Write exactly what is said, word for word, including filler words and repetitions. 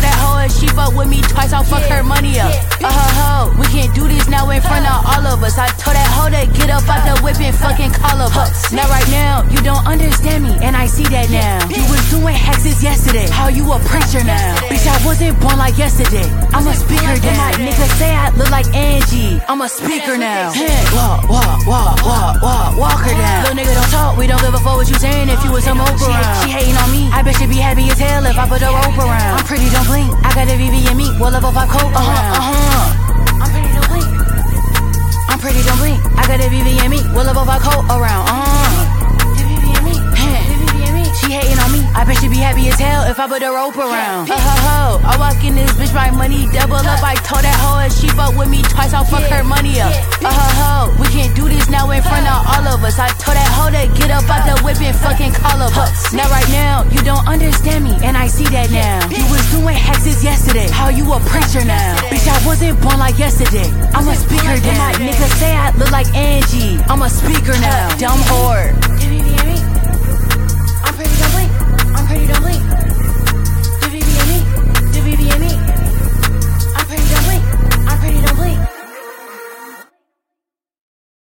that hoe and she fuck with me twice, I'll fuck her money up. Uh huh ho, we can't do this now in front of all of us. I told that hoe to get up out the whip and fucking call of us. Now right now, you don't understand me, and I see that now. You was doing hexes yesterday, how you a preacher now? Bitch, I wasn't born like yesterday, I'm a speaker now. My niggas say I look like Angie, I'm a speaker now. Walk, walk, walk, walk, walk, walk her down. Little nigga don't talk, we don't give a fuck what you saying if you was some Oprah around. She hating on me, I bet she be happy as hell if I put a rope around. I'm pretty, don't blink, I got a V V and me, we'll love up our coat around. Uh-huh, uh-huh. I'm pretty, don't blink. I'm pretty, don't blink, I got a V V and me, we'll love up our coat around. Uh-huh. She hating on me, I bet she be happy as hell if I put a rope around. Uh ho ho, I walk in this bitch, my money double up. I told that hoe and she fuck with me twice, I'll fuck her money up. Uh ho ho, we can't do this now in front of all of us. I told that hoe to get up out the whip and fucking call of us. Now right now, you don't understand me, and I see that now. You was doing hexes yesterday, how you a preacher now? Bitch, I wasn't born like yesterday, I'm a speaker now. My niggas say I look like Angie, I'm a speaker now. Dumb whore.